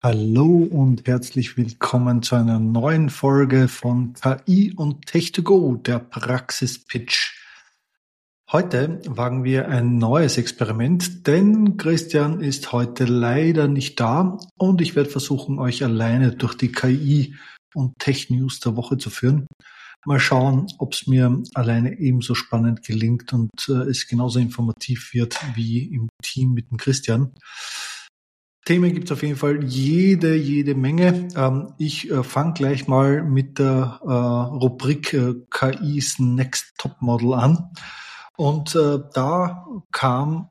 Hallo und herzlich willkommen zu einer neuen Folge von KI und Tech2Go, der Praxispitch. Heute wagen wir ein neues Experiment, denn Christian ist heute leider nicht da und ich werde versuchen, euch alleine durch die KI und Tech-News der Woche zu führen. Mal schauen, ob es mir alleine ebenso spannend gelingt und es genauso informativ wird wie im Team mit dem Christian. Themen gibt es auf jeden Fall jede Menge. Ich fange gleich mal mit der Rubrik KI's Next Top Model an. Und da kam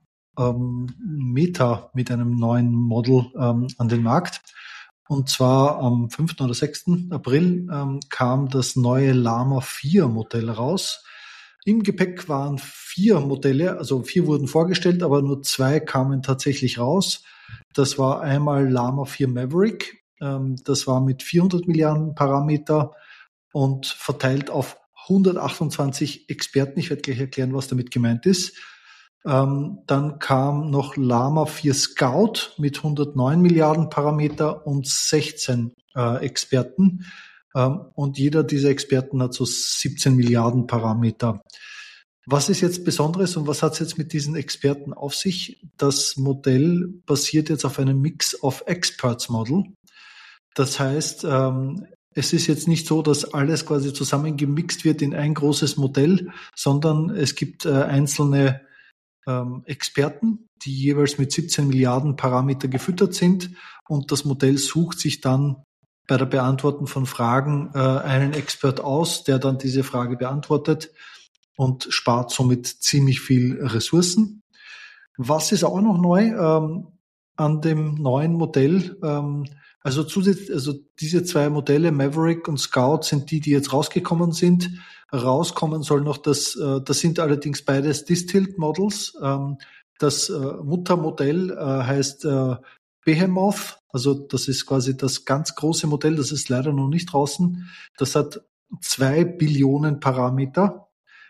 Meta mit einem neuen Model an den Markt. Und zwar am 5. oder 6. April kam das neue Llama 4 Modell raus. Im Gepäck waren 4 Modelle, also 4 wurden vorgestellt, aber nur 2 kamen tatsächlich raus. Das war einmal Llama 4 Maverick, das war mit 400 Milliarden Parameter und verteilt auf 128 Experten. Ich werde gleich erklären, was damit gemeint ist. Dann kam noch Llama 4 Scout mit 109 Milliarden Parameter und 16 Experten. Und jeder dieser Experten hat so 17 Milliarden Parameter. Was ist jetzt Besonderes und was hat es jetzt mit diesen Experten auf sich? Das Modell basiert jetzt auf einem Mix of Experts Model. Das heißt, es ist jetzt nicht so, dass alles quasi zusammengemixt wird in ein großes Modell, sondern es gibt einzelne Experten, die jeweils mit 17 Milliarden Parameter gefüttert sind und das Modell sucht sich dann bei der Beantwortung von Fragen einen Expert aus, der dann diese Frage beantwortet und spart somit ziemlich viel Ressourcen. Was ist auch noch neu an dem neuen Modell? Also diese 2 Modelle, Maverick und Scout, sind die jetzt rausgekommen sind. Rauskommen soll noch das sind allerdings beides Distilled Models. Das Muttermodell heißt Behemoth, also das ist quasi das ganz große Modell, das ist leider noch nicht draußen. Das hat 2 Billionen Parameter,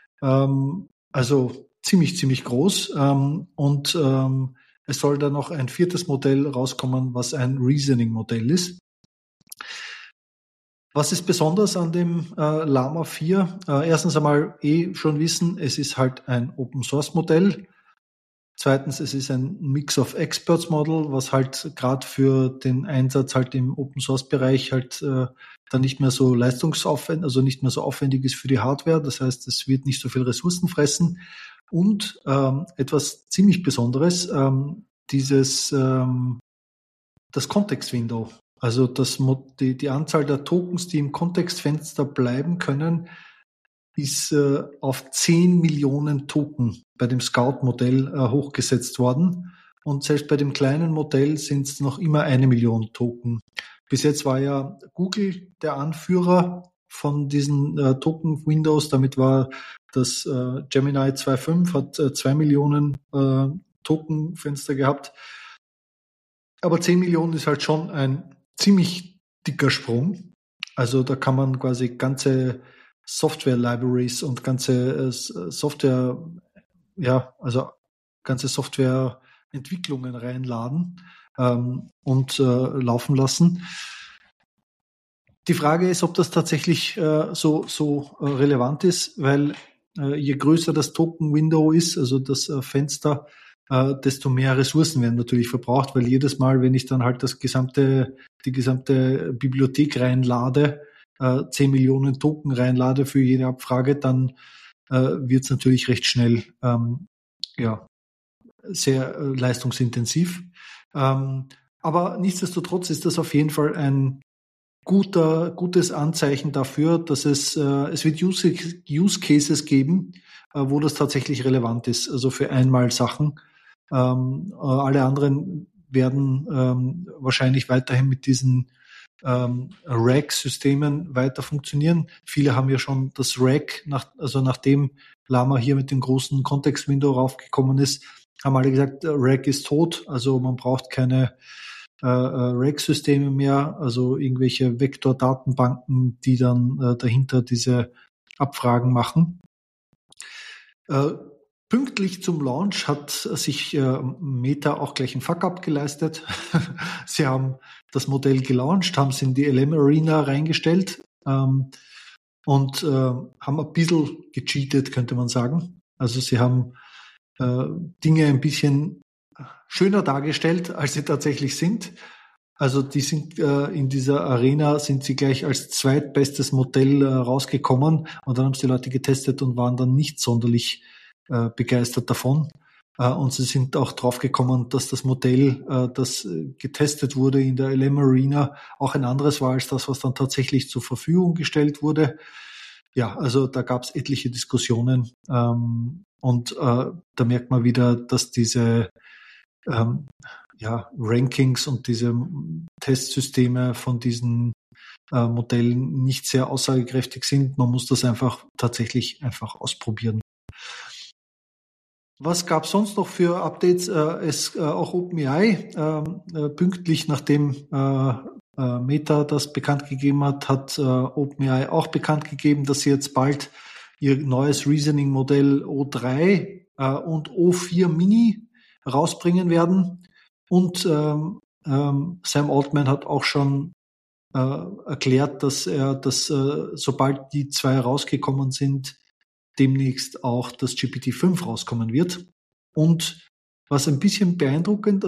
also ziemlich groß. Und es soll dann noch ein 4. Modell rauskommen, was ein Reasoning-Modell ist. Was ist besonders an dem Llama 4? Erstens einmal schon wissen, es ist halt ein Open-Source-Modell. Zweitens, es ist ein Mix of Experts Model, was halt gerade für den Einsatz halt im Open-Source-Bereich halt dann nicht mehr so leistungsaufwendig, also nicht mehr so aufwendig ist für die Hardware. Das heißt, es wird nicht so viel Ressourcen fressen. Und etwas ziemlich Besonderes, das Context-Window. Also die Anzahl der Tokens, die im Kontextfenster bleiben können, ist auf 10 Millionen Token bei dem Scout-Modell hochgesetzt worden. Und selbst bei dem kleinen Modell sind es noch immer 1 Million Token. Bis jetzt war ja Google der Anführer von diesen Token-Windows. Damit war das Gemini 2.5 hat 2 Millionen Token-Fenster gehabt. Aber 10 Millionen ist halt schon ein ziemlich dicker Sprung. Also da kann man quasi ganze Software-Libraries und ganze Software, also ganze Softwareentwicklungen reinladen und laufen lassen. Die Frage ist, ob das tatsächlich so relevant ist, weil je größer das Token-Window ist, also das Fenster, desto mehr Ressourcen werden natürlich verbraucht, weil jedes Mal, wenn ich dann halt die gesamte Bibliothek reinlade, 10 Millionen Token reinlade für jede Abfrage, dann wird es natürlich recht schnell sehr leistungsintensiv. Aber nichtsdestotrotz ist das auf jeden Fall ein gutes Anzeichen dafür, dass es wird Use Cases geben, wo das tatsächlich relevant ist, also für einmal Sachen. Alle anderen werden wahrscheinlich weiterhin mit diesen RAG-Systemen weiter funktionieren. Viele haben ja schon das RAG, nachdem Llama hier mit dem großen Context-Window raufgekommen ist, haben alle gesagt, RAG ist tot, also man braucht keine RAG-Systeme mehr, also irgendwelche Vektordatenbanken, die dann dahinter diese Abfragen machen. Pünktlich zum Launch hat sich Meta auch gleich ein Fuck-up geleistet. Sie haben das Modell gelauncht, haben es in die LM Arena reingestellt und haben ein bisschen gecheatet, könnte man sagen. Also sie haben Dinge ein bisschen schöner dargestellt, als sie tatsächlich sind. Also die sind in dieser Arena sind sie gleich als zweitbestes Modell rausgekommen und dann haben sie die Leute getestet und waren dann nicht sonderlich begeistert davon. Und sie sind auch draufgekommen, dass das Modell, das getestet wurde in der LM Arena, auch ein anderes war als das, was dann tatsächlich zur Verfügung gestellt wurde. Ja, also da gab es etliche Diskussionen und da merkt man wieder, dass diese Rankings und diese Testsysteme von diesen Modellen nicht sehr aussagekräftig sind. Man muss das tatsächlich ausprobieren. Was gab es sonst noch für Updates? Auch OpenAI, pünktlich nachdem Meta das bekannt gegeben hat OpenAI auch bekannt gegeben, dass sie jetzt bald ihr neues Reasoning-Modell O3 und O4 Mini rausbringen werden. Und Sam Altman hat auch schon erklärt, dass sobald die zwei rausgekommen sind, demnächst auch das GPT-5 rauskommen wird. Und was ein bisschen beeindruckend,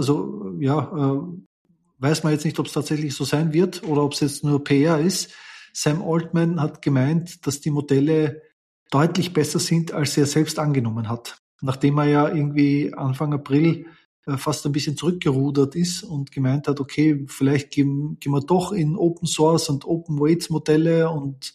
weiß man jetzt nicht, ob es tatsächlich so sein wird oder ob es jetzt nur PR ist. Sam Altman hat gemeint, dass die Modelle deutlich besser sind, als er selbst angenommen hat. Nachdem er ja irgendwie Anfang April fast ein bisschen zurückgerudert ist und gemeint hat, okay, vielleicht gehen wir doch in Open Source und Open Weights Modelle und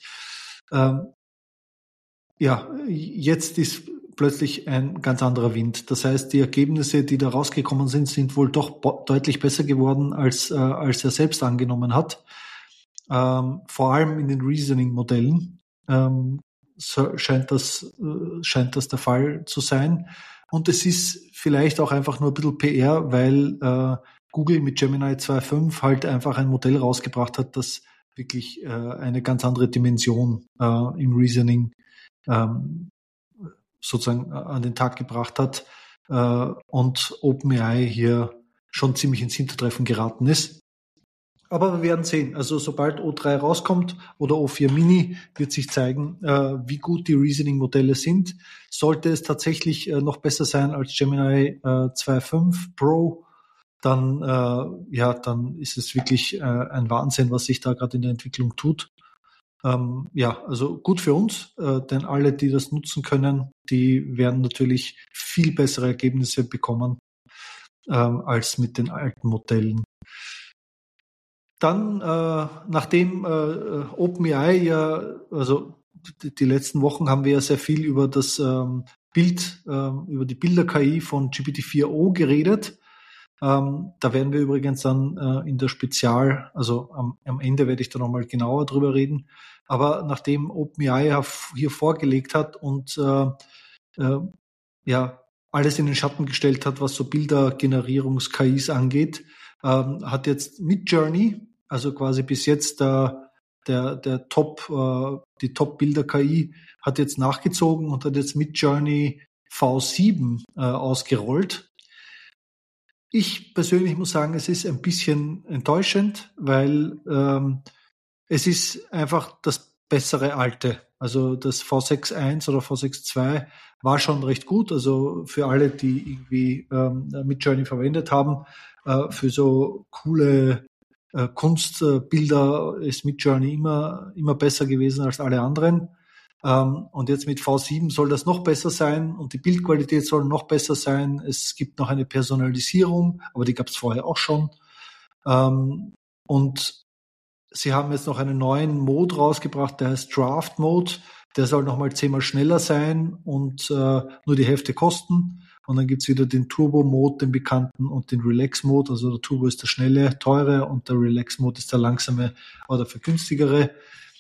jetzt ist plötzlich ein ganz anderer Wind. Das heißt, die Ergebnisse, die da rausgekommen sind wohl doch deutlich besser geworden, als er selbst angenommen hat. Vor allem in den Reasoning-Modellen scheint das der Fall zu sein. Und es ist vielleicht auch einfach nur ein bisschen PR, weil Google mit Gemini 2.5 halt einfach ein Modell rausgebracht hat, das wirklich eine ganz andere Dimension im Reasoning sozusagen an den Tag gebracht hat und OpenAI hier schon ziemlich ins Hintertreffen geraten ist. Aber wir werden sehen. Also sobald O3 rauskommt oder O4 Mini, wird sich zeigen, wie gut die Reasoning-Modelle sind. Sollte es tatsächlich noch besser sein als Gemini 2.5 Pro, dann ist es wirklich ein Wahnsinn, was sich da gerade in der Entwicklung tut. Also gut für uns, denn alle, die das nutzen können, die werden natürlich viel bessere Ergebnisse bekommen als mit den alten Modellen. Dann, nachdem OpenAI die letzten Wochen haben wir ja sehr viel über das über die Bilder-KI von GPT-4o geredet. Da werden wir übrigens dann in der Spezial, also am Ende werde ich da nochmal genauer drüber reden. Aber nachdem OpenAI hier vorgelegt hat und alles in den Schatten gestellt hat, was so Bildergenerierungs-KIs angeht, hat jetzt Midjourney, also quasi bis jetzt die Top-Bilder-KI, hat jetzt nachgezogen und hat jetzt Midjourney V7 ausgerollt. Ich persönlich muss sagen, es ist ein bisschen enttäuschend, weil es ist einfach das bessere alte. Also das V6.1 oder V6.2 war schon recht gut. Also für alle, die irgendwie Midjourney verwendet haben, für so coole Kunstbilder ist Midjourney immer besser gewesen als alle anderen. Und jetzt mit V7 soll das noch besser sein und die Bildqualität soll noch besser sein. Es gibt noch eine Personalisierung, aber die gab es vorher auch schon. Und sie haben jetzt noch einen neuen Mode rausgebracht, der heißt Draft Mode. Der soll nochmal 10-mal schneller sein und nur die Hälfte kosten. Und dann gibt's wieder den Turbo-Mode, den bekannten, und den Relax-Mode. Also der Turbo ist der schnelle, teure und der Relax-Mode ist der langsame oder vergünstigere.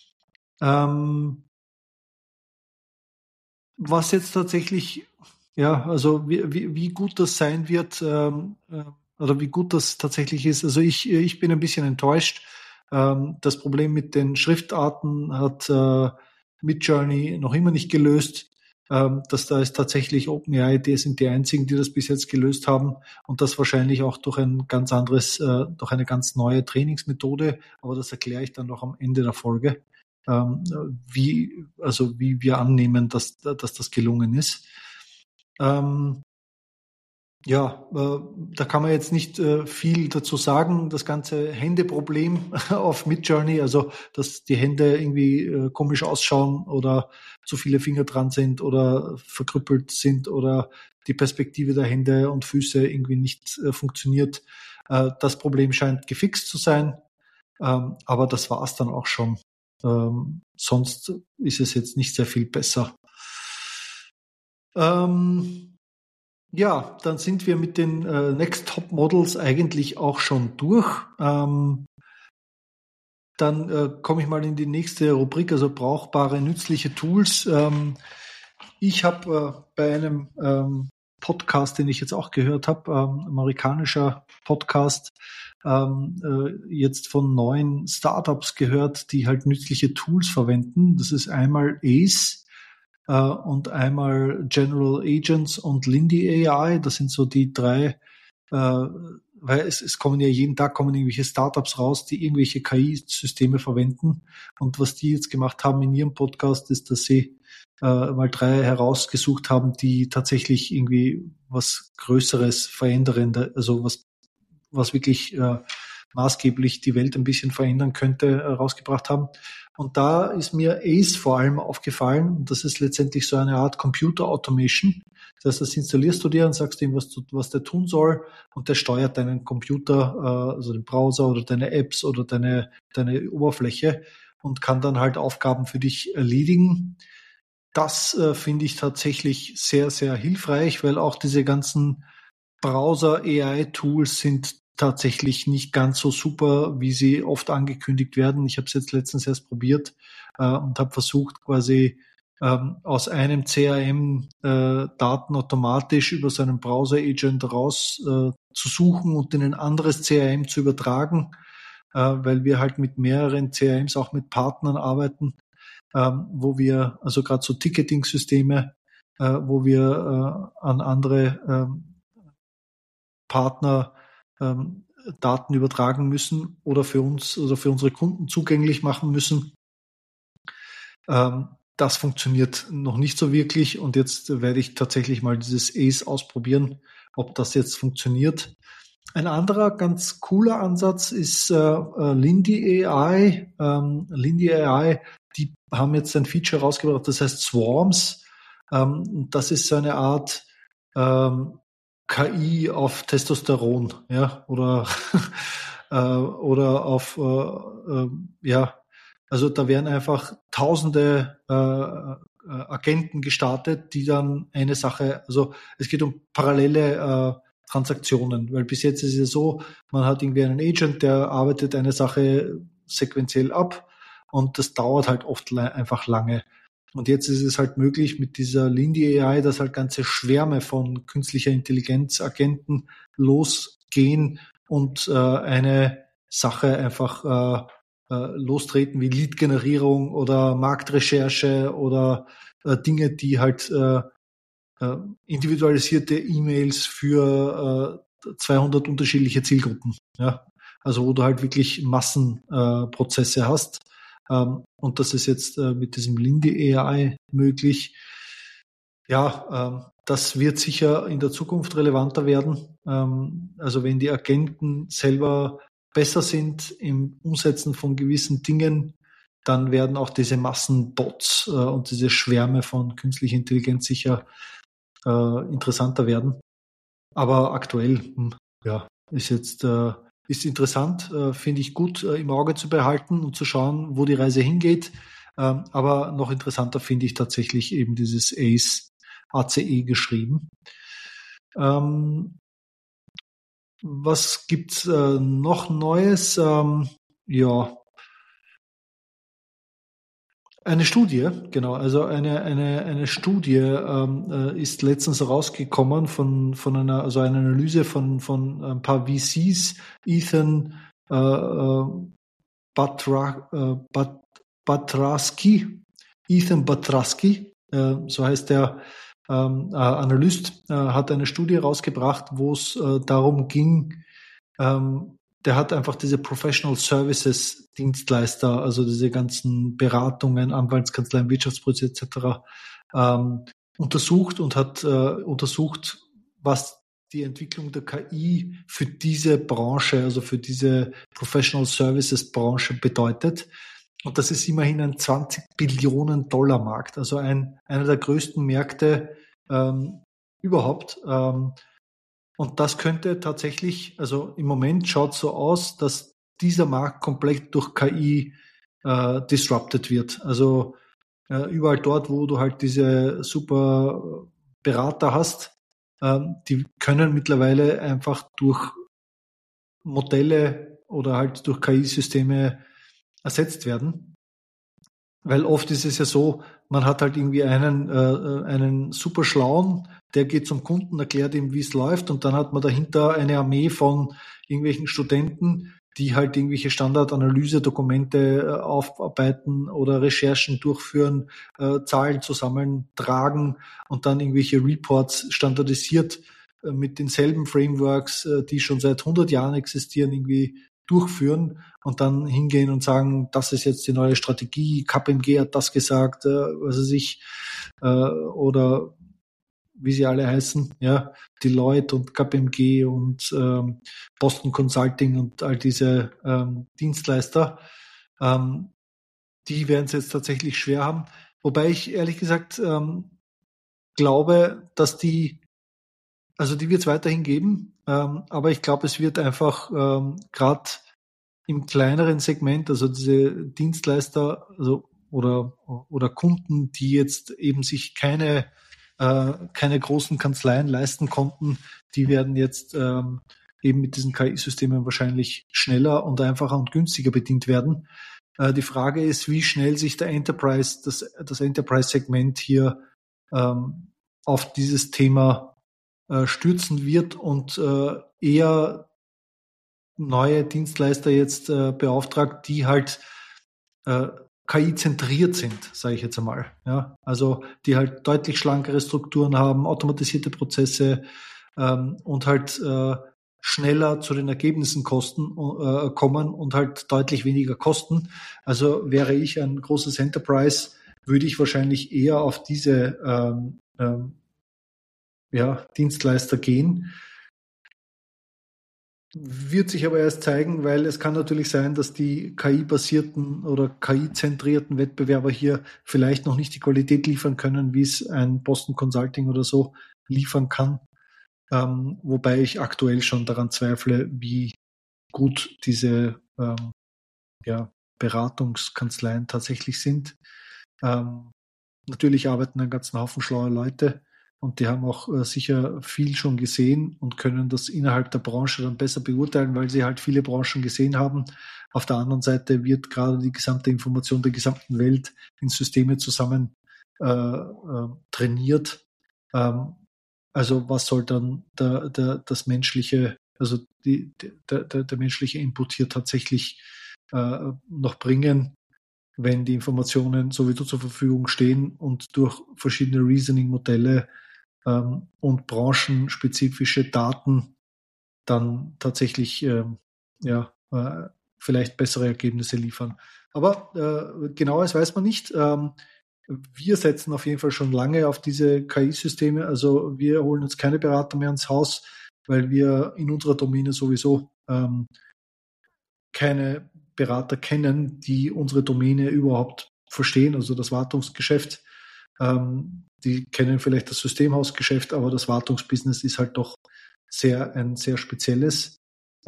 Was jetzt tatsächlich, wie gut das sein wird, oder wie gut das tatsächlich ist. Also ich bin ein bisschen enttäuscht. Das Problem mit den Schriftarten hat Midjourney noch immer nicht gelöst. dass da ist tatsächlich OpenAI, die sind die einzigen, die das bis jetzt gelöst haben und das wahrscheinlich auch durch durch eine ganz neue Trainingsmethode, aber das erkläre ich dann noch am Ende der Folge, wie wir annehmen, dass das gelungen ist. Da kann man jetzt nicht viel dazu sagen. Das ganze Händeproblem auf Midjourney, also dass die Hände irgendwie komisch ausschauen oder zu viele Finger dran sind oder verkrüppelt sind oder die Perspektive der Hände und Füße irgendwie nicht funktioniert. Das Problem scheint gefixt zu sein, aber das war's dann auch schon. Sonst ist es jetzt nicht sehr viel besser. Ja, dann sind wir mit den Next Top Models eigentlich auch schon durch. Dann komme ich mal in die nächste Rubrik, also brauchbare, nützliche Tools. Ich habe bei einem Podcast, den ich jetzt auch gehört habe, amerikanischer Podcast, jetzt von 9 Startups gehört, die halt nützliche Tools verwenden. Das ist einmal Ace, und einmal General Agents und Lindy AI. Das sind so die 3, weil es kommen ja jeden Tag irgendwelche Startups raus, die irgendwelche KI-Systeme verwenden. Und was die jetzt gemacht haben in ihrem Podcast, ist, dass sie mal 3 herausgesucht haben, die tatsächlich irgendwie was Größeres verändern, also was wirklich maßgeblich die Welt ein bisschen verändern könnte, rausgebracht haben. Und da ist mir Ace vor allem aufgefallen. Und das ist letztendlich so eine Art Computer Automation. Das heißt, das installierst du dir und sagst ihm, was der tun soll. Und der steuert deinen Computer, also den Browser oder deine Apps oder deine Oberfläche und kann dann halt Aufgaben für dich erledigen. Das finde ich tatsächlich sehr, sehr hilfreich, weil auch diese ganzen Browser-AI-Tools sind tatsächlich nicht ganz so super, wie sie oft angekündigt werden. Ich habe es jetzt letztens erst probiert und habe versucht, quasi aus einem CRM Daten automatisch über so einen Browser-Agent raus zu suchen und in ein anderes CRM zu übertragen, weil wir halt mit mehreren CRMs auch mit Partnern arbeiten, wo wir, also gerade so Ticketing-Systeme, wo wir an andere Partner Daten übertragen müssen oder für uns oder für unsere Kunden zugänglich machen müssen. Das funktioniert noch nicht so wirklich und jetzt werde ich tatsächlich mal dieses Ace ausprobieren, ob das jetzt funktioniert. Ein anderer ganz cooler Ansatz ist Lindy AI. Lindy AI, die haben jetzt ein Feature rausgebracht, das heißt Swarms. Das ist so eine Art KI auf Testosteron, ja, oder oder auf also da werden einfach tausende Agenten gestartet, die dann eine Sache, also es geht um parallele Transaktionen, weil bis jetzt ist es ja so, man hat irgendwie einen Agent, der arbeitet eine Sache sequenziell ab und das dauert halt oft einfach lange. Und jetzt ist es halt möglich mit dieser Lindy AI, dass halt ganze Schwärme von künstlicher Intelligenzagenten losgehen und eine Sache einfach lostreten wie Lead-Generierung oder Marktrecherche oder Dinge, die halt individualisierte E-Mails für 200 unterschiedliche Zielgruppen. Ja? Also wo du halt wirklich Massenprozesse hast. Und das ist jetzt mit diesem Lindy AI möglich. Ja, das wird sicher in der Zukunft relevanter werden. Also wenn die Agenten selber besser sind im Umsetzen von gewissen Dingen, dann werden auch diese Massenbots und diese Schwärme von künstlicher Intelligenz sicher interessanter werden. Aber aktuell, ist jetzt ist interessant, finde ich gut im Auge zu behalten und zu schauen, wo die Reise hingeht. Aber noch interessanter finde ich tatsächlich eben dieses ACE geschrieben. Was gibt's noch Neues? Eine Studie, genau. Also eine Studie ist letztens rausgekommen von einer Analyse von ein paar VCs, Ethan Batrasky, so heißt der Analyst, hat eine Studie rausgebracht, wo es darum ging, der hat einfach diese Professional Services Dienstleister, also diese ganzen Beratungen, Anwaltskanzleien, Wirtschaftsprozesse etc. Untersucht und hat untersucht, was die Entwicklung der KI für diese Branche, also für diese Professional Services Branche bedeutet. Und das ist immerhin ein 20 Billionen Dollar Markt, also einer der größten Märkte überhaupt. Und das könnte tatsächlich, also im Moment schaut es so aus, dass dieser Markt komplett durch KI disrupted wird. Also überall dort, wo du halt diese super Berater hast, die können mittlerweile einfach durch Modelle oder halt durch KI-Systeme ersetzt werden. Weil oft ist es ja so, man hat halt irgendwie einen super Schlauen, der geht zum Kunden, erklärt ihm, wie es läuft, und dann hat man dahinter eine Armee von irgendwelchen Studenten, die halt irgendwelche Standardanalyse-Dokumente aufarbeiten oder Recherchen durchführen, Zahlen zusammentragen und dann irgendwelche Reports standardisiert mit denselben Frameworks, die schon seit 100 Jahren existieren, irgendwie durchführen und dann hingehen und sagen, das ist jetzt die neue Strategie, KPMG hat das gesagt, was weiß ich, oder wie sie alle heißen, ja, Deloitte und KPMG und Boston Consulting und all diese Dienstleister, die werden es jetzt tatsächlich schwer haben. Wobei ich ehrlich gesagt glaube, dass die wird es weiterhin geben, aber ich glaube, es wird einfach gerade im kleineren Segment, also diese Dienstleister, also oder Kunden, die jetzt eben sich keine großen Kanzleien leisten konnten, die werden jetzt eben mit diesen KI-Systemen wahrscheinlich schneller und einfacher und günstiger bedient werden. Die Frage ist, wie schnell sich der Enterprise, das Enterprise-Segment hier auf dieses Thema stürzen wird und eher neue Dienstleister jetzt beauftragt, die halt KI-zentriert sind, sage ich jetzt einmal. Ja? Also die halt deutlich schlankere Strukturen haben, automatisierte Prozesse und halt schneller zu den Ergebnissen kommen und halt deutlich weniger kosten. Also wäre ich ein großes Enterprise, würde ich wahrscheinlich eher auf diese Dienstleister gehen. Wird sich aber erst zeigen, weil es kann natürlich sein, dass die KI-basierten oder KI-zentrierten Wettbewerber hier vielleicht noch nicht die Qualität liefern können, wie es ein Boston Consulting oder so liefern kann. Wobei ich aktuell schon daran zweifle, wie gut diese Beratungskanzleien tatsächlich sind. Natürlich arbeiten einen ganzen Haufen schlauer Leute und die haben auch sicher viel schon gesehen und können das innerhalb der Branche dann besser beurteilen, weil sie halt viele Branchen gesehen haben. Auf der anderen Seite wird gerade die gesamte Information der gesamten Welt in Systeme zusammen trainiert. Also was soll dann das menschliche, also der menschliche Input hier tatsächlich noch bringen, wenn die Informationen sowieso zur Verfügung stehen und durch verschiedene Reasoning-Modelle und branchenspezifische Daten dann tatsächlich vielleicht bessere Ergebnisse liefern. Aber genaues weiß man nicht. Wir setzen auf jeden Fall schon lange auf diese KI-Systeme. Also wir holen uns keine Berater mehr ins Haus, weil wir in unserer Domäne sowieso keine Berater kennen, die unsere Domäne überhaupt verstehen, also das Wartungsgeschäft. Die kennen vielleicht das Systemhausgeschäft, aber das Wartungsbusiness ist halt doch ein sehr spezielles.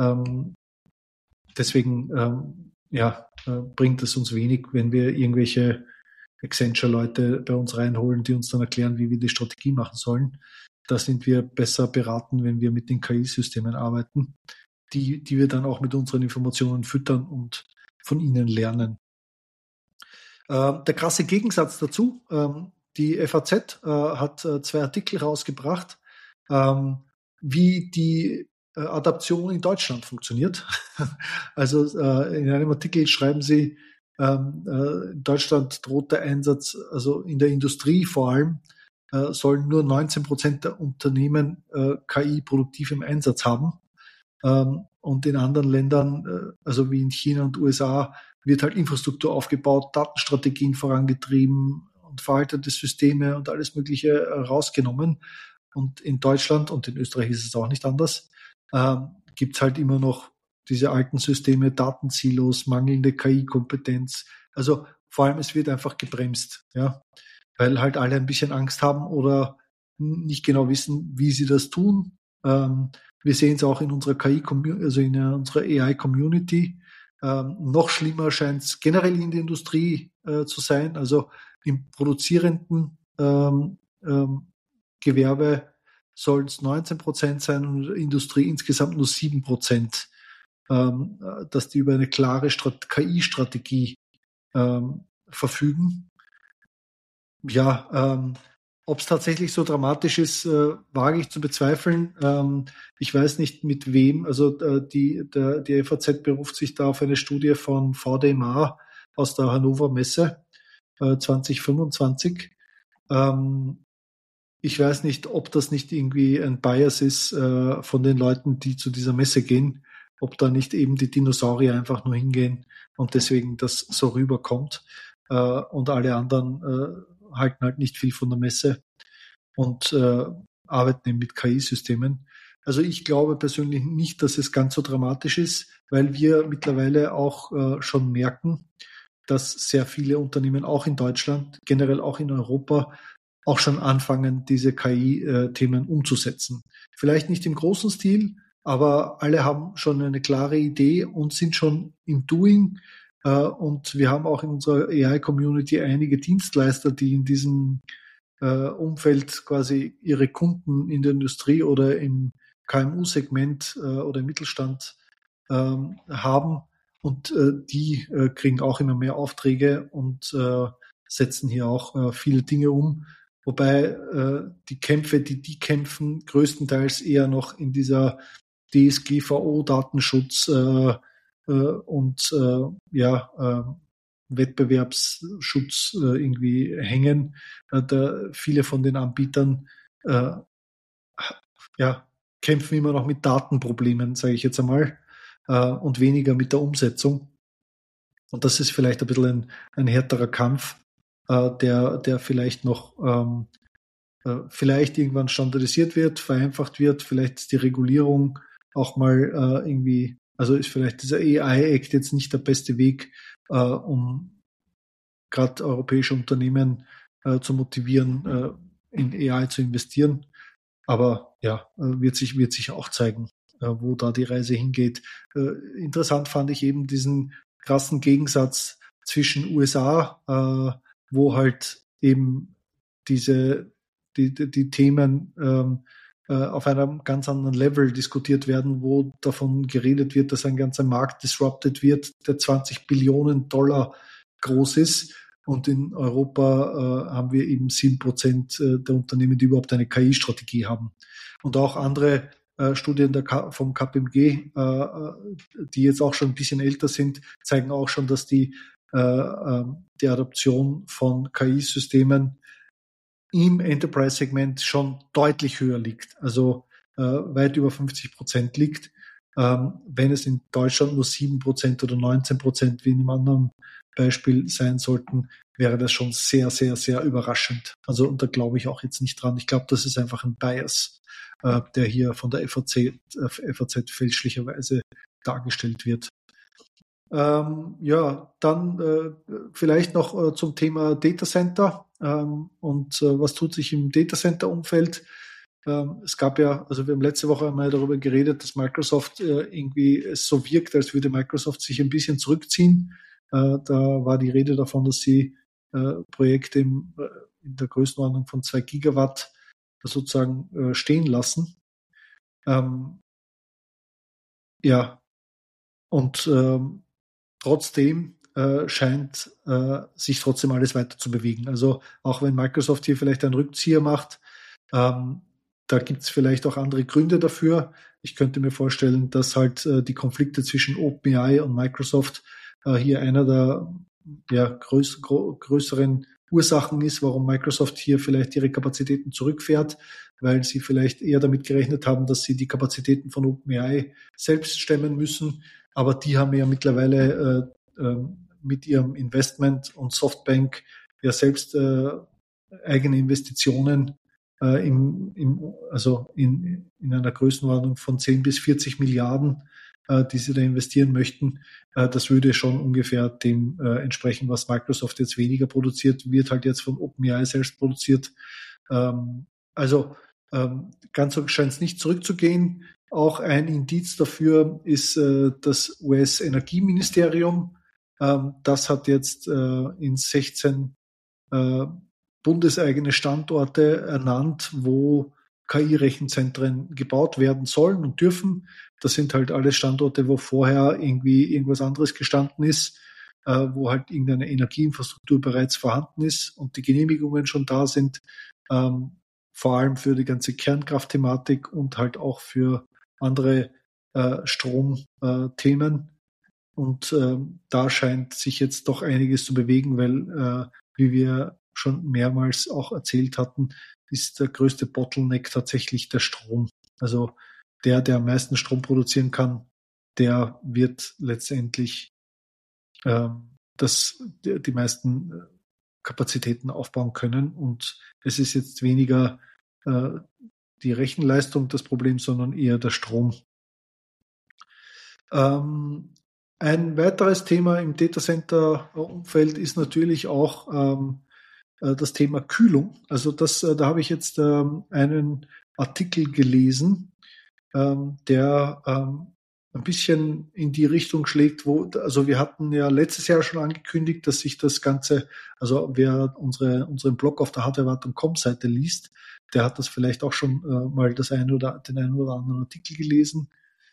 Deswegen bringt es uns wenig, wenn wir irgendwelche Accenture-Leute bei uns reinholen, die uns dann erklären, wie wir die Strategie machen sollen. Da sind wir besser beraten, wenn wir mit den KI-Systemen arbeiten, die wir dann auch mit unseren Informationen füttern und von ihnen lernen. Der krasse Gegensatz dazu, die FAZ hat 2 Artikel rausgebracht, wie die Adaption in Deutschland funktioniert. Also in einem Artikel schreiben sie, In Deutschland droht der Einsatz, also in der Industrie vor allem, sollen nur 19% der Unternehmen KI produktiv im Einsatz haben. Und in anderen Ländern, also wie in China und USA, wird halt Infrastruktur aufgebaut, Datenstrategien vorangetrieben und veraltete Systeme und alles Mögliche rausgenommen. Und in Deutschland und in Österreich ist es auch nicht anders, gibt's halt immer noch diese alten Systeme, Datensilos, mangelnde KI-Kompetenz. Also vor allem, es wird einfach gebremst, ja, weil halt alle ein bisschen Angst haben oder nicht genau wissen, wie sie das tun. Wir sehen es auch in unserer KI-Community, also in unserer AI-Community. Noch schlimmer scheint es generell in der Industrie zu sein. Also im produzierenden Gewerbe sollen es 19% sein und in der Industrie insgesamt nur 7%, dass die über eine klare KI-Strategie verfügen. Ja, ob es tatsächlich so dramatisch ist, wage ich zu bezweifeln. Ich weiß nicht mit wem. Also die FAZ beruft sich da auf eine Studie von VDMA aus der Hannover Messe 2025. Ich weiß nicht, ob das nicht irgendwie ein Bias ist von den Leuten, die zu dieser Messe gehen, ob da nicht eben die Dinosaurier einfach nur hingehen und deswegen das so rüberkommt. Und alle anderen halten halt nicht viel von der Messe und arbeiten eben mit KI-Systemen. Also ich glaube persönlich nicht, dass es ganz so dramatisch ist, weil wir mittlerweile auch schon merken, dass sehr viele Unternehmen auch in Deutschland, generell auch in Europa, auch schon anfangen, diese KI-Themen umzusetzen. Vielleicht nicht im großen Stil, aber alle haben schon eine klare Idee und sind schon im Doing. Und wir haben auch in unserer AI-Community einige Dienstleister, die in diesem Umfeld quasi ihre Kunden in der Industrie oder im KMU-Segment oder im Mittelstand haben. Und die kriegen auch immer mehr Aufträge und setzen hier auch viele Dinge um. Wobei die Kämpfe, die kämpfen, größtenteils eher noch in dieser DSGVO-Datenschutz und Wettbewerbsschutz irgendwie hängen. Viele von den Anbietern kämpfen immer noch mit Datenproblemen, sage ich jetzt einmal, und weniger mit der Umsetzung. Und das ist vielleicht ein bisschen ein härterer Kampf, der vielleicht noch vielleicht irgendwann standardisiert wird, vereinfacht wird, vielleicht ist die Regulierung auch mal irgendwie, also ist vielleicht dieser AI-Act jetzt nicht der beste Weg, um gerade europäische Unternehmen zu motivieren, in AI zu investieren. Aber ja, wird sich auch zeigen, wo da die Reise hingeht. Interessant fand ich eben diesen krassen Gegensatz zwischen USA, wo halt eben die Themen auf einem ganz anderen Level diskutiert werden, wo davon geredet wird, dass ein ganzer Markt disrupted wird, der 20 Billionen Dollar groß ist. Und in Europa haben wir eben 7% der Unternehmen, die überhaupt eine KI-Strategie haben. Und auch andere Studien vom KPMG, die jetzt auch schon ein bisschen älter sind, zeigen auch schon, dass die Adoption von KI-Systemen im Enterprise-Segment schon deutlich höher liegt, also weit über 50% liegt. Wenn es in Deutschland nur 7% oder 19% wie in einem anderen Beispiel sein sollten, wäre das schon sehr, sehr, sehr überraschend. Also und da glaube ich auch jetzt nicht dran. Ich glaube, das ist einfach ein Bias, der hier von der FAZ fälschlicherweise dargestellt wird. Dann vielleicht noch zum Thema Datacenter und was tut sich im Datacenter-Umfeld. Es gab ja, also wir haben letzte Woche einmal darüber geredet, dass Microsoft irgendwie es so wirkt, als würde Microsoft sich ein bisschen zurückziehen. Da war die Rede davon, dass sie Projekte in der Größenordnung von 2 Gigawatt sozusagen stehen lassen. Trotzdem scheint sich trotzdem alles weiter zu bewegen. Also auch wenn Microsoft hier vielleicht einen Rückzieher macht, da gibt es vielleicht auch andere Gründe dafür. Ich könnte mir vorstellen, dass halt die Konflikte zwischen OpenAI und Microsoft hier einer der größeren Ursachen ist, warum Microsoft hier vielleicht ihre Kapazitäten zurückfährt, weil sie vielleicht eher damit gerechnet haben, dass sie die Kapazitäten von OpenAI selbst stemmen müssen. Aber die haben ja mittlerweile mit ihrem Investment und Softbank ja selbst eigene Investitionen also in einer Größenordnung von 10 bis 40 Milliarden, die sie da investieren möchten. Das würde schon ungefähr dem entsprechen, was Microsoft jetzt weniger produziert, wird halt jetzt von OpenAI selbst produziert. Also ganz so scheint es nicht zurückzugehen. Auch ein Indiz dafür ist das US-Energieministerium. Das hat jetzt in 16 bundeseigene Standorte ernannt, wo KI-Rechenzentren gebaut werden sollen und dürfen. Das sind halt alle Standorte, wo vorher irgendwie irgendwas anderes gestanden ist, wo halt irgendeine Energieinfrastruktur bereits vorhanden ist und die Genehmigungen schon da sind, vor allem für die ganze Kernkraftthematik und halt auch für andere Stromthemen. Und da scheint sich jetzt doch einiges zu bewegen, weil wie wir schon mehrmals auch erzählt hatten, ist der größte Bottleneck tatsächlich der Strom. Also der am meisten Strom produzieren kann, der wird letztendlich die meisten Kapazitäten aufbauen können. Und es ist jetzt weniger die Rechenleistung das Problem, sondern eher der Strom. Ein weiteres Thema im Datacenter-Umfeld ist natürlich auch das Thema Kühlung. Also da habe ich jetzt einen Artikel gelesen, der ein bisschen in die Richtung schlägt, also wir hatten ja letztes Jahr schon angekündigt, dass sich das Ganze, also wer unseren Blog auf der Hardwarewartung.com-Seite liest, der hat das vielleicht auch schon mal den einen oder anderen Artikel gelesen.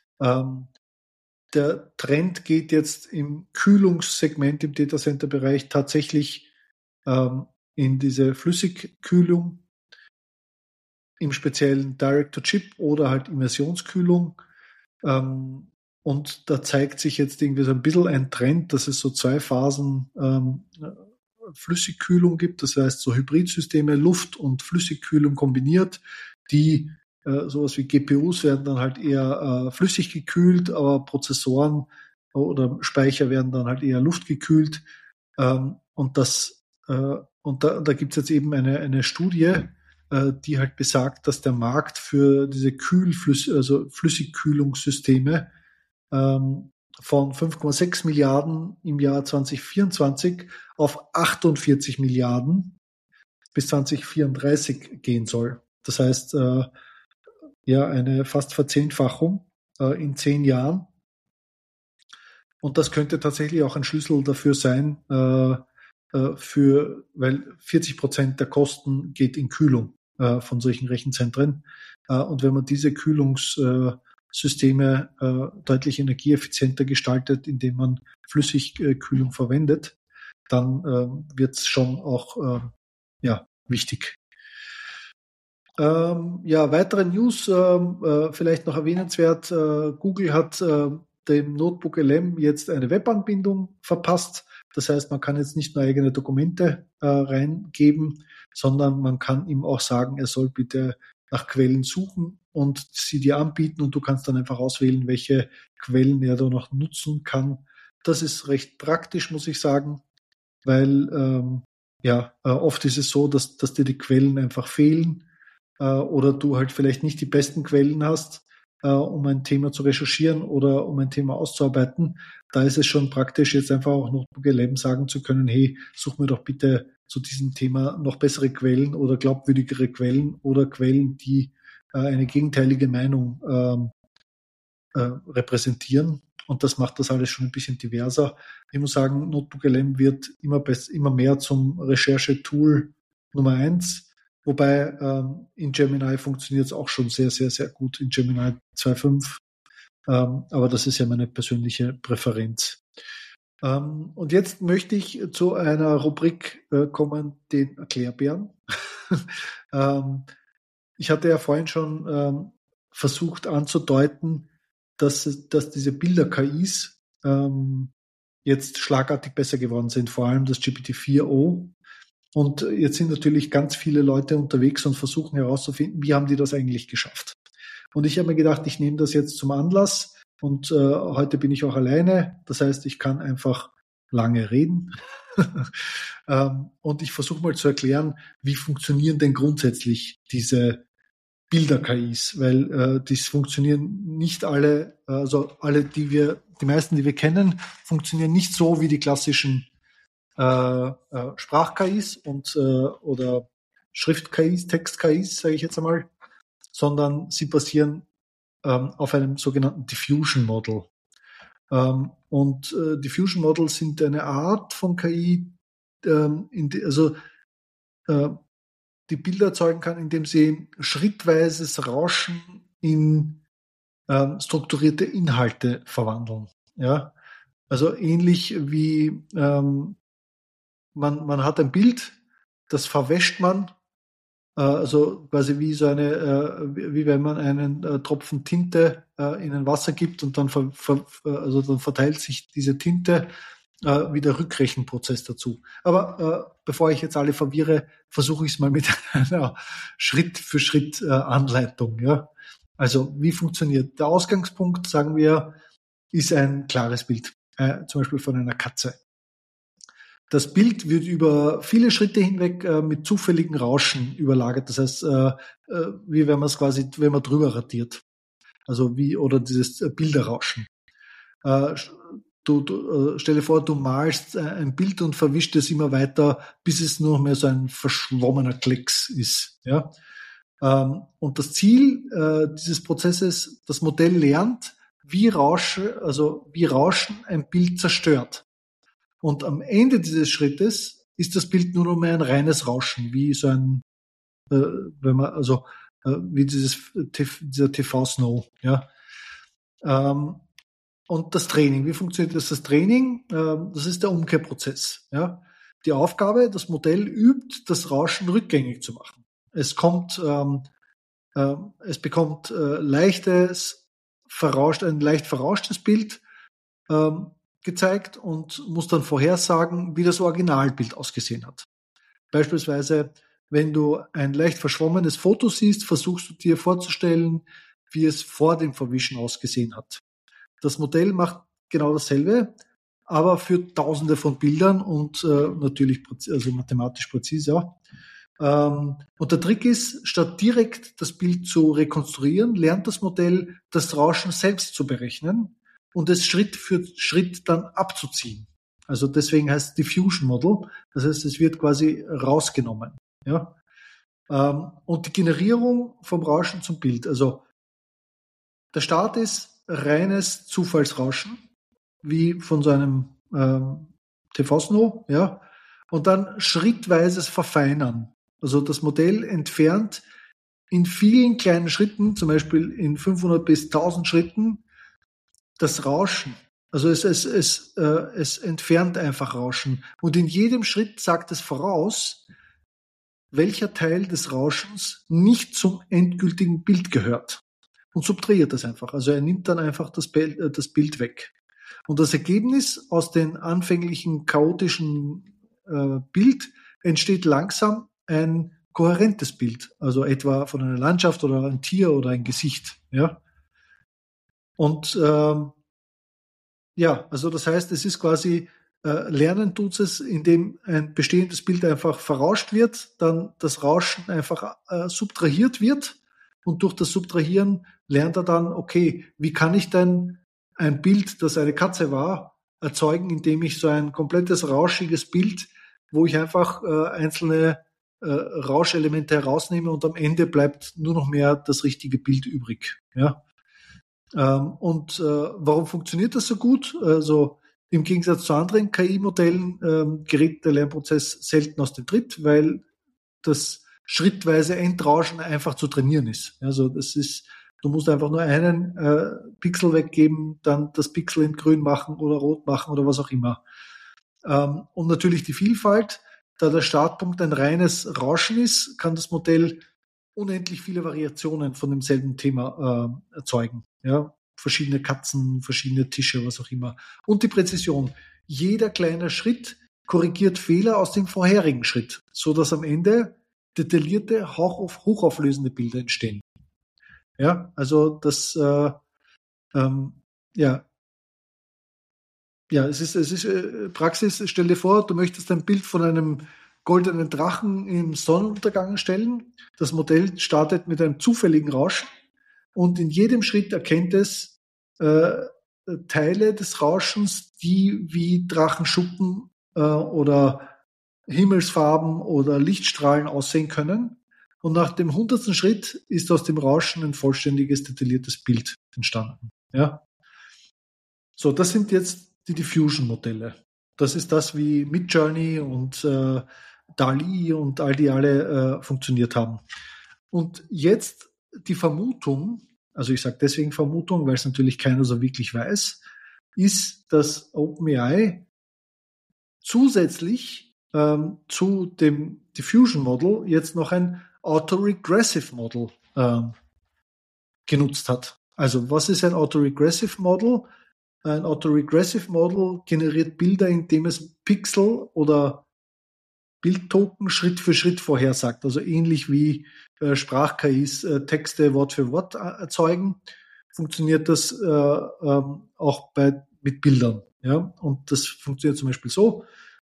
Der Trend geht jetzt im Kühlungssegment im Datacenter-Bereich tatsächlich in diese Flüssigkühlung, im speziellen Direct-to-Chip oder halt Immersionskühlung. Und da zeigt sich jetzt irgendwie so ein bisschen ein Trend, dass es so 2 Phasen Flüssigkühlung gibt, das heißt so Hybridsysteme, Luft- und Flüssigkühlung kombiniert, die sowas wie GPUs werden dann halt eher flüssig gekühlt, aber Prozessoren oder Speicher werden dann halt eher luftgekühlt. Und da gibt es jetzt eben eine Studie, die halt besagt, dass der Markt für diese Flüssigkühlungssysteme von 5,6 Milliarden im Jahr 2024 auf 48 Milliarden bis 2034 gehen soll. Das heißt, eine fast Verzehnfachung in 10 Jahren. Und das könnte tatsächlich auch ein Schlüssel dafür sein, weil 40% der Kosten geht in Kühlung von solchen Rechenzentren. Und wenn man diese Kühlungssysteme deutlich energieeffizienter gestaltet, indem man Flüssigkühlung verwendet, dann wird es schon auch wichtig. Weitere News, vielleicht noch erwähnenswert, Google hat dem Notebook LM jetzt eine Webanbindung verpasst. Das heißt, man kann jetzt nicht nur eigene Dokumente reingeben, sondern man kann ihm auch sagen, er soll bitte nach Quellen suchen und sie dir anbieten und du kannst dann einfach auswählen, welche Quellen er da noch nutzen kann. Das ist recht praktisch, muss ich sagen, weil oft ist es so, dass dir die Quellen einfach fehlen oder du halt vielleicht nicht die besten Quellen hast, um ein Thema zu recherchieren oder um ein Thema auszuarbeiten. Da ist es schon praktisch, jetzt einfach auch Notebook LM sagen zu können, hey, such mir doch bitte zu diesem Thema noch bessere Quellen oder glaubwürdigere Quellen oder Quellen, die eine gegenteilige Meinung repräsentieren. Und das macht das alles schon ein bisschen diverser. Ich muss sagen, Notebook LM wird immer mehr zum Recherchetool Nummer 1. Wobei in Gemini funktioniert es auch schon sehr, sehr, sehr gut in Gemini 2.5. Aber das ist ja meine persönliche Präferenz. Und jetzt möchte ich zu einer Rubrik kommen, den Erklärbären. Ich hatte ja vorhin schon versucht anzudeuten, dass diese Bilder-KIs jetzt schlagartig besser geworden sind, vor allem das GPT-4o. Und jetzt sind natürlich ganz viele Leute unterwegs und versuchen herauszufinden, wie haben die das eigentlich geschafft. Und ich habe mir gedacht, ich nehme das jetzt zum Anlass und heute bin ich auch alleine. Das heißt, ich kann einfach lange reden. Und ich versuche mal zu erklären, wie funktionieren denn grundsätzlich diese Bilder-KIs, weil das funktionieren nicht alle, also alle, die meisten, die wir kennen, funktionieren nicht so wie die klassischen Sprach-KIs und oder Schrift-KIs, Text-KIs, sage ich jetzt einmal, sondern sie basieren auf einem sogenannten Diffusion Model. Und Diffusion Models sind eine Art von KI, die Bilder erzeugen kann, indem sie schrittweises Rauschen in strukturierte Inhalte verwandeln. Ja, also ähnlich wie man hat ein Bild, das verwäscht man, also quasi wie so wie wenn man einen Tropfen Tinte in ein Wasser gibt und dann also dann verteilt sich diese Tinte wie der Rückrechenprozess dazu. Aber bevor ich jetzt alle verwirre, versuche ich es mal mit einer Schritt-für-Schritt Anleitung. Ja? Also wie funktioniert? Der Ausgangspunkt, sagen wir, ist ein klares Bild, zum Beispiel von einer Katze. Das Bild wird über viele Schritte hinweg mit zufälligen Rauschen überlagert. Das heißt, wie wenn man es quasi, wenn man drüber radiert. Also wie, oder dieses Bilderrauschen. Stell dir vor, du malst ein Bild und verwischt es immer weiter, bis es nur noch mehr so ein verschwommener Klecks ist. Ja? Und das Ziel dieses Prozesses, das Modell lernt, wie Rauschen ein Bild zerstört. Und am Ende dieses Schrittes ist das Bild nur noch mehr ein reines Rauschen, wie so ein, wenn man, also wie dieser TV-Snow, ja. Und das Training, wie funktioniert das? Das Training, das ist der Umkehrprozess, ja. Die Aufgabe, das Modell übt, das Rauschen rückgängig zu machen. Es bekommt ein leicht verrauschtes Bild, gezeigt und muss dann vorhersagen, wie das Originalbild ausgesehen hat. Beispielsweise, wenn du ein leicht verschwommenes Foto siehst, versuchst du dir vorzustellen, wie es vor dem Verwischen ausgesehen hat. Das Modell macht genau dasselbe, aber für Tausende von Bildern und natürlich also mathematisch präzise. Und der Trick ist, statt direkt das Bild zu rekonstruieren, lernt das Modell, das Rauschen selbst zu berechnen und es Schritt für Schritt dann abzuziehen. Also deswegen heißt es Diffusion Model. Das heißt, es wird quasi rausgenommen. Ja? Und die Generierung vom Rauschen zum Bild. Also der Start ist reines Zufallsrauschen, wie von so einem TV-Snow. Ja? Und dann schrittweises Verfeinern. Also das Modell entfernt in vielen kleinen Schritten, zum Beispiel in 500 bis 1000 Schritten, das Rauschen. Also es entfernt einfach Rauschen. Und in jedem Schritt sagt es voraus, welcher Teil des Rauschens nicht zum endgültigen Bild gehört. Und subtrahiert das einfach. Also er nimmt dann einfach das Bild weg. Und das Ergebnis aus dem anfänglichen chaotischen Bild entsteht langsam ein kohärentes Bild. Also etwa von einer Landschaft oder ein Tier oder ein Gesicht. Ja. Und ja, also das heißt, es ist quasi, lernen tut es, indem ein bestehendes Bild einfach verrauscht wird, dann das Rauschen einfach subtrahiert wird und durch das Subtrahieren lernt er dann, okay, wie kann ich denn ein Bild, das eine Katze war, erzeugen, indem ich so ein komplettes rauschiges Bild, wo ich einfach einzelne Rauschelemente herausnehme und am Ende bleibt nur noch mehr das richtige Bild übrig. Ja. Und warum funktioniert das so gut? Also im Gegensatz zu anderen KI-Modellen gerät der Lernprozess selten aus dem Tritt, weil das schrittweise Endrauschen einfach zu trainieren ist. Also du musst einfach nur einen Pixel weggeben, dann das Pixel in grün machen oder rot machen oder was auch immer. Und natürlich die Vielfalt. Da der Startpunkt ein reines Rauschen ist, kann das Modell unendlich viele Variationen von demselben Thema erzeugen. Ja? verschiedene Katzen, verschiedene Tische, was auch immer. Und die Präzision. Jeder kleine Schritt korrigiert Fehler aus dem vorherigen Schritt, so dass am Ende detaillierte, hochauflösende Bilder entstehen. Ja, also das, ja, es ist Praxis. Stell dir vor, du möchtest ein Bild von einem goldenen Drachen im Sonnenuntergang stellen. Das Modell startet mit einem zufälligen Rauschen und in jedem Schritt erkennt es Teile des Rauschens, die wie Drachenschuppen oder Himmelsfarben oder Lichtstrahlen aussehen können. Und nach dem 100. Schritt ist aus dem Rauschen ein vollständiges, detailliertes Bild entstanden. Ja? So, das sind jetzt die Diffusion-Modelle. Das ist das, wie Midjourney und DALL-E und all die alle funktioniert haben. Und jetzt die Vermutung, also ich sage deswegen Vermutung, weil es natürlich keiner so wirklich weiß, ist, dass OpenAI zusätzlich zu dem Diffusion Model jetzt noch ein Autoregressive Model genutzt hat. Also was ist ein Autoregressive Model? Ein Autoregressive Model generiert Bilder, indem es Pixel oder Bildtoken Schritt für Schritt vorhersagt. Also ähnlich wie Sprach-KIs Texte Wort für Wort erzeugen, funktioniert das auch mit Bildern. Ja? Und das funktioniert zum Beispiel so.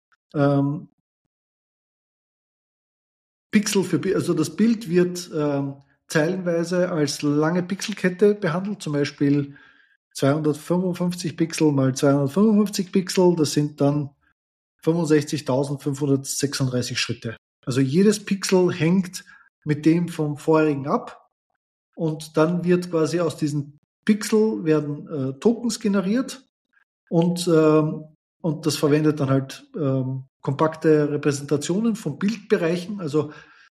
Pixel für, also das Bild wird zeilenweise als lange Pixelkette behandelt, zum Beispiel 255 Pixel mal 255 Pixel, das sind dann 65.536 Schritte. Also jedes Pixel hängt mit dem vom vorherigen ab und dann wird quasi aus diesen Pixel werden Tokens generiert und das verwendet dann halt kompakte Repräsentationen von Bildbereichen. Also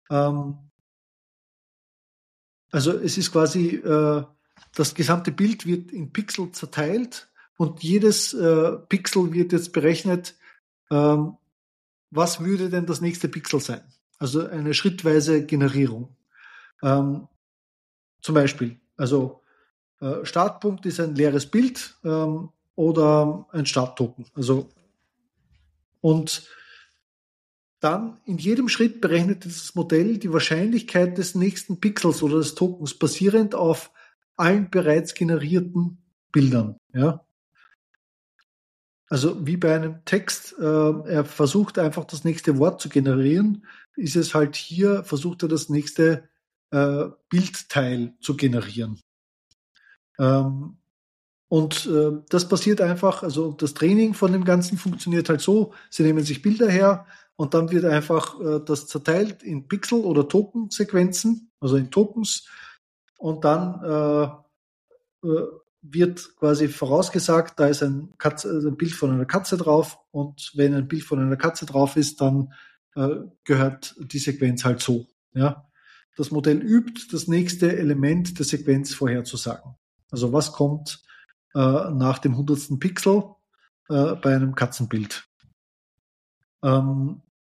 es ist quasi das gesamte Bild wird in Pixel zerteilt und jedes Pixel wird jetzt berechnet, was würde denn das nächste Pixel sein? Also eine schrittweise Generierung. Zum Beispiel, also Startpunkt ist ein leeres Bild oder ein Starttoken. Also und dann in jedem Schritt berechnet dieses Modell die Wahrscheinlichkeit des nächsten Pixels oder des Tokens basierend auf allen bereits generierten Bildern. Ja? Also wie bei einem Text, er versucht einfach das nächste Wort zu generieren, ist es halt hier, versucht er das nächste Bildteil zu generieren. Das passiert einfach, also das Training von dem Ganzen funktioniert halt so, sie nehmen sich Bilder her und dann wird einfach das zerteilt in Pixel- oder Token-Sequenzen, also in Tokens und dann wird quasi vorausgesagt, da ist ein Bild von einer Katze drauf und wenn ein Bild von einer Katze drauf ist, dann gehört die Sequenz halt so. Ja? Das Modell übt, das nächste Element der Sequenz vorherzusagen. Also was kommt nach dem 100. Pixel bei einem Katzenbild. Also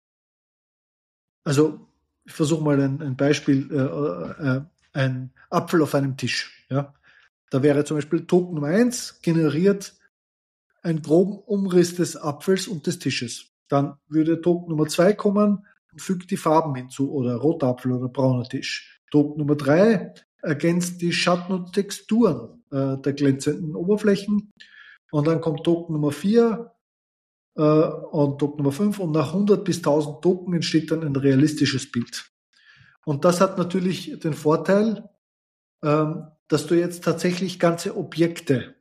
ich versuche mal ein Beispiel, ein Apfel auf einem Tisch. Ja? Da wäre zum Beispiel Token Nummer 1 generiert einen groben Umriss des Apfels und des Tisches. Dann würde Token Nummer 2 kommen und fügt die Farben hinzu oder roter Apfel oder brauner Tisch. Token Nummer 3 ergänzt die Schatten und Texturen der glänzenden Oberflächen. Und dann kommt Token Nummer 4 und Token Nummer 5 und nach 100 bis 1000 Token entsteht dann ein realistisches Bild. Und das hat natürlich den Vorteil, dass du jetzt tatsächlich ganze Objekte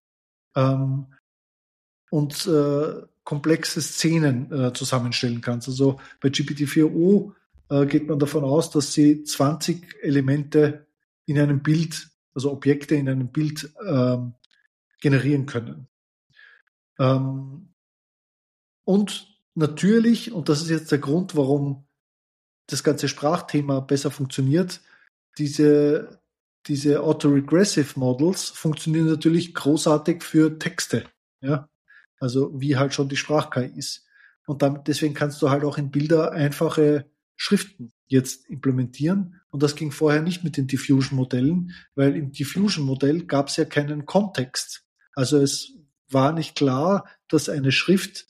und komplexe Szenen zusammenstellen kannst. Also bei GPT-4o geht man davon aus, dass sie 20 Elemente in einem Bild, also Objekte in einem Bild generieren können. Und natürlich, und das ist jetzt der Grund, warum das ganze Sprachthema besser funktioniert, diese Autoregressive Models funktionieren natürlich großartig für Texte. Ja? Also wie halt schon die Sprach-KI ist. Und deswegen kannst du halt auch in Bilder einfache Schriften jetzt implementieren. Und das ging vorher nicht mit den Diffusion-Modellen, weil im Diffusion-Modell gab es ja keinen Kontext. Also es war nicht klar, dass eine Schrift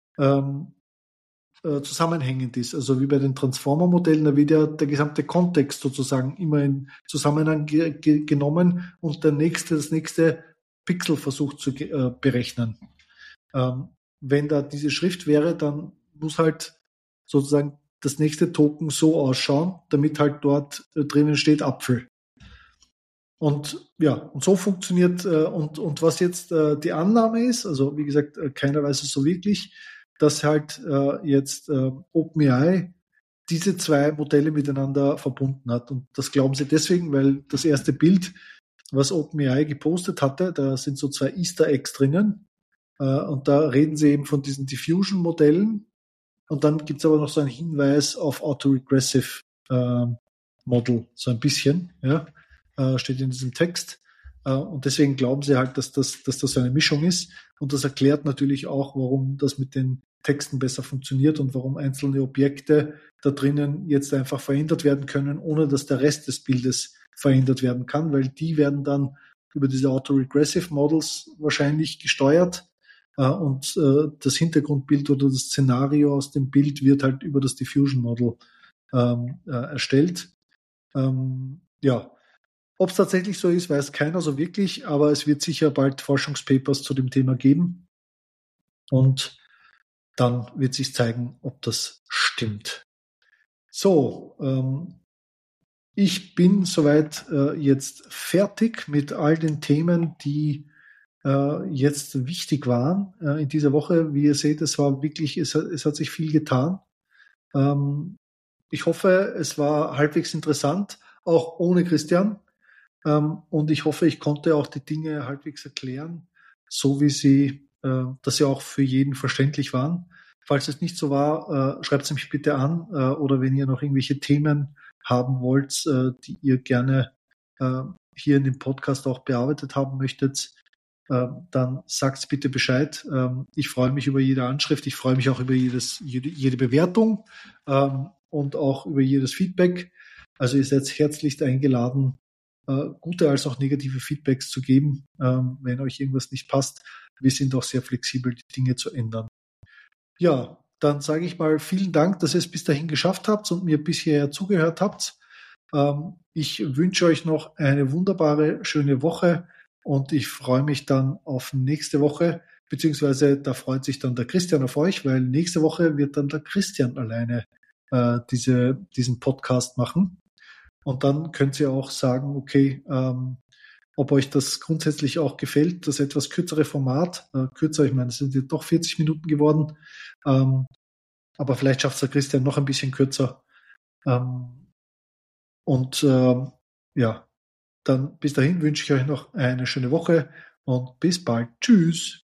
zusammenhängend ist. Also wie bei den Transformer-Modellen, da wird ja der gesamte Kontext sozusagen immer in Zusammenhang genommen und das nächste Pixel versucht zu berechnen. Wenn da diese Schrift wäre, dann muss halt sozusagen das nächste Token so ausschauen, damit halt dort drinnen steht Apfel. Und ja, und so funktioniert, und was jetzt die Annahme ist, also wie gesagt, keiner weiß es so wirklich, dass halt jetzt OpenAI diese zwei Modelle miteinander verbunden hat. Und das glauben sie deswegen, weil das erste Bild, was OpenAI gepostet hatte, da sind so zwei Easter Eggs drinnen. Und da reden sie eben von diesen Diffusion-Modellen. Und dann gibt es aber noch so einen Hinweis auf Autoregressive Model, so ein bisschen, ja, steht in diesem Text. Und deswegen glauben sie halt, dass das so eine Mischung ist. Und das erklärt natürlich auch, warum das mit den Texten besser funktioniert und warum einzelne Objekte da drinnen jetzt einfach verändert werden können, ohne dass der Rest des Bildes verändert werden kann, weil die werden dann über diese Autoregressive Models wahrscheinlich gesteuert. Und das Hintergrundbild oder das Szenario aus dem Bild wird halt über das Diffusion Model erstellt. Ja, ob es tatsächlich so ist, weiß keiner so wirklich, aber es wird sicher bald Forschungspapers zu dem Thema geben. Und dann wird sich zeigen, ob das stimmt. So, ich bin soweit jetzt fertig mit all den Themen, die jetzt wichtig waren in dieser Woche. Wie ihr seht, es hat sich viel getan. Ich hoffe, es war halbwegs interessant, auch ohne Christian. Und ich hoffe, ich konnte auch die Dinge halbwegs erklären, so wie dass sie auch für jeden verständlich waren. Falls es nicht so war, schreibt es mich bitte an, oder wenn ihr noch irgendwelche Themen haben wollt, die ihr gerne hier in dem Podcast auch bearbeitet haben möchtet, dann sagt bitte Bescheid. Ich freue mich über jede Anschrift, ich freue mich auch über jede Bewertung und auch über jedes Feedback. Also ihr seid herzlichst eingeladen, gute als auch negative Feedbacks zu geben, wenn euch irgendwas nicht passt. Wir sind auch sehr flexibel, die Dinge zu ändern. Ja, dann sage ich mal vielen Dank, dass ihr es bis dahin geschafft habt und mir bisher zugehört habt. Ich wünsche euch noch eine wunderbare, schöne Woche und ich freue mich dann auf nächste Woche, beziehungsweise da freut sich dann der Christian auf euch, weil nächste Woche wird dann der Christian alleine diesen Podcast machen. Und dann könnt ihr auch sagen, okay, ob euch das grundsätzlich auch gefällt, das etwas kürzere Format, kürzer, ich meine, es sind jetzt doch 40 Minuten geworden, aber vielleicht schafft es der Christian noch ein bisschen kürzer. Ja, dann bis dahin wünsche ich euch noch eine schöne Woche und bis bald. Tschüss.